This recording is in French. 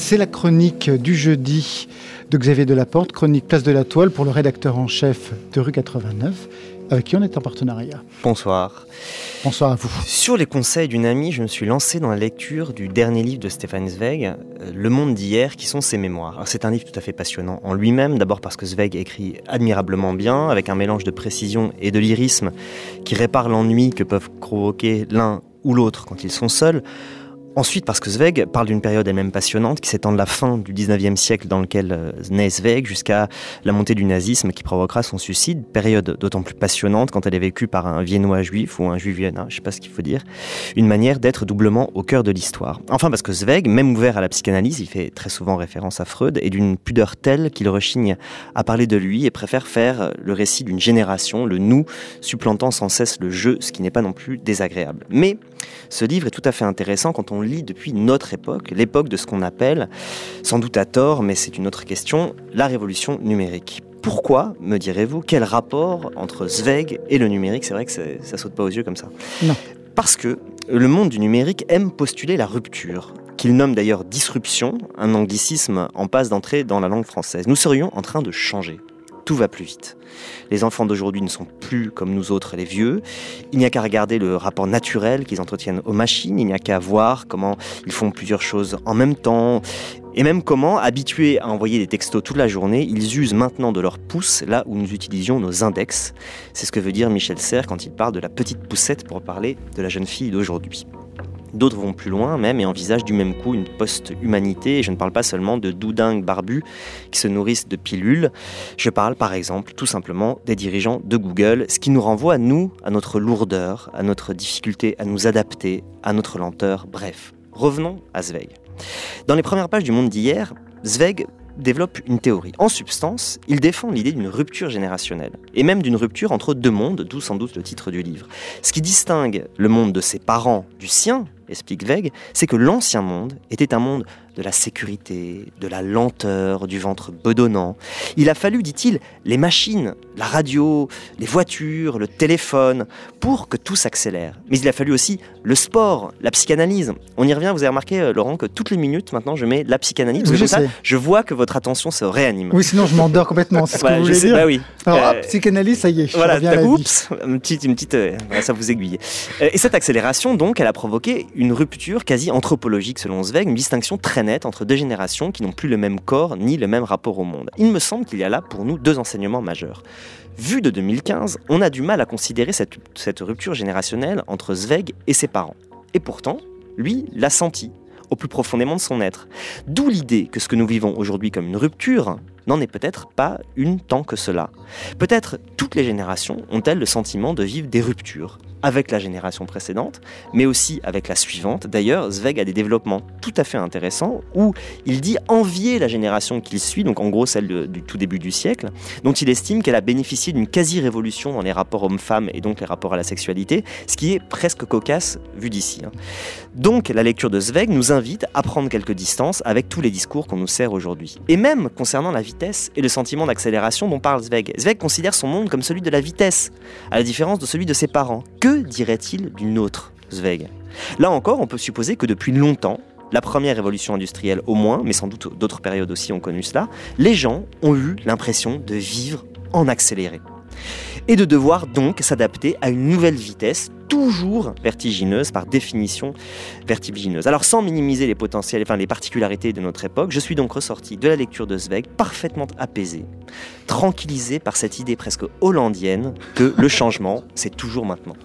C'est la chronique du jeudi de Xavier Delaporte, chronique Place de la Toile pour le rédacteur en chef de Rue 89, avec qui on est en partenariat. Bonsoir. Bonsoir à vous. Sur les conseils d'une amie, je me suis lancé dans la lecture du dernier livre de Stefan Zweig, Le monde d'hier, qui sont ses mémoires. Alors, c'est un livre tout à fait passionnant en lui-même, d'abord parce que Zweig écrit admirablement bien, avec un mélange de précision et de lyrisme qui répare l'ennui que peuvent provoquer l'un ou l'autre quand ils sont seuls. Ensuite, parce que Zweig parle d'une période elle-même passionnante qui s'étend de la fin du 19e siècle dans lequel naît Zweig jusqu'à la montée du nazisme qui provoquera son suicide, période d'autant plus passionnante quand elle est vécue par un Viennois juif ou un juif viennois, je ne sais pas ce qu'il faut dire, une manière d'être doublement au cœur de l'histoire. Enfin, parce que Zweig, même ouvert à la psychanalyse, il fait très souvent référence à Freud, est d'une pudeur telle qu'il rechigne à parler de lui et préfère faire le récit d'une génération, le nous, supplantant sans cesse le je, ce qui n'est pas non plus désagréable. Mais ce livre est tout à fait intéressant quand on lit depuis notre époque, l'époque de ce qu'on appelle, sans doute à tort, mais c'est une autre question, la révolution numérique. Pourquoi, me direz-vous, quel rapport entre Zweig et le numérique ? C'est vrai que ça saute pas aux yeux comme ça. Non. Parce que le monde du numérique aime postuler la rupture, qu'il nomme d'ailleurs disruption, un anglicisme en passe d'entrer dans la langue française. Nous serions en train de changer. Tout va plus vite. Les enfants d'aujourd'hui ne sont plus comme nous autres les vieux. Il n'y a qu'à regarder le rapport naturel qu'ils entretiennent aux machines. Il n'y a qu'à voir comment ils font plusieurs choses en même temps. Et même comment, habitués à envoyer des textos toute la journée, ils usent maintenant de leur pouce là où nous utilisions nos index. C'est ce que veut dire Michel Serres quand il parle de la petite poussette pour parler de la jeune fille d'aujourd'hui. D'autres vont plus loin même et envisagent du même coup une post-humanité. Et je ne parle pas seulement de doudingues barbus qui se nourrissent de pilules. Je parle par exemple tout simplement des dirigeants de Google, ce qui nous renvoie, nous, à notre lourdeur, à notre difficulté à nous adapter, à notre lenteur. Bref, revenons à Zweig. Dans les premières pages du Monde d'hier, Zweig développe une théorie. En substance, il défend l'idée d'une rupture générationnelle, et même d'une rupture entre deux mondes, d'où sans doute le titre du livre. Ce qui distingue le monde de ses parents du sien, explique Zweig, c'est que l'ancien monde était un monde de la sécurité, de la lenteur, du ventre bedonnant. Il a fallu, dit-il, les machines, la radio, les voitures, le téléphone, pour que tout s'accélère. Mais il a fallu aussi le sport, la psychanalyse. On y revient, vous avez remarqué, Laurent, que toutes les minutes, maintenant, je mets la psychanalyse. Oui, comme ça, je vois que votre attention se réanime. Oui, sinon je m'endors complètement, c'est ce que vous voulez dire. Bah oui. Alors, psychanalyse, ça y est, je voilà, reviens à la vie. Oups, une petite ça vous aiguille. Et cette accélération, donc, elle a provoqué une rupture quasi anthropologique, selon Zweig, une distinction très nette entre deux générations qui n'ont plus le même corps ni le même rapport au monde. Il me semble qu'il y a là, pour nous, deux enseignements majeurs. Vu de 2015, on a du mal à considérer cette rupture générationnelle entre Zweig et ses parents. Et pourtant, lui l'a senti, au plus profondément de son être. D'où l'idée que ce que nous vivons aujourd'hui comme une rupture n'en est peut-être pas une tant que cela. Peut-être toutes les générations ont-elles le sentiment de vivre des ruptures, avec la génération précédente, mais aussi avec la suivante. D'ailleurs, Zweig a des développements tout à fait intéressants où il dit envier la génération qu'il suit, donc en gros celle du tout début du siècle, dont il estime qu'elle a bénéficié d'une quasi-révolution dans les rapports hommes-femmes et donc les rapports à la sexualité, ce qui est presque cocasse vu d'ici. Donc la lecture de Zweig nous invite à prendre quelques distances avec tous les discours qu'on nous sert aujourd'hui. Et même concernant la vitesse et le sentiment d'accélération dont parle Zweig. Zweig considère son monde comme celui de la vitesse, à la différence de celui de ses parents. Que dirait-il d'une autre, Zweig ? Là encore, on peut supposer que depuis longtemps, la première révolution industrielle au moins, mais sans doute d'autres périodes aussi ont connu cela, les gens ont eu l'impression de vivre en accéléré. Et de devoir donc s'adapter à une nouvelle vitesse, toujours vertigineuse, par définition vertigineuse. Alors sans minimiser les potentiels, les particularités de notre époque, je suis donc ressorti de la lecture de Zweig parfaitement apaisé, tranquillisé par cette idée presque hollandienne que le changement, c'est toujours maintenant.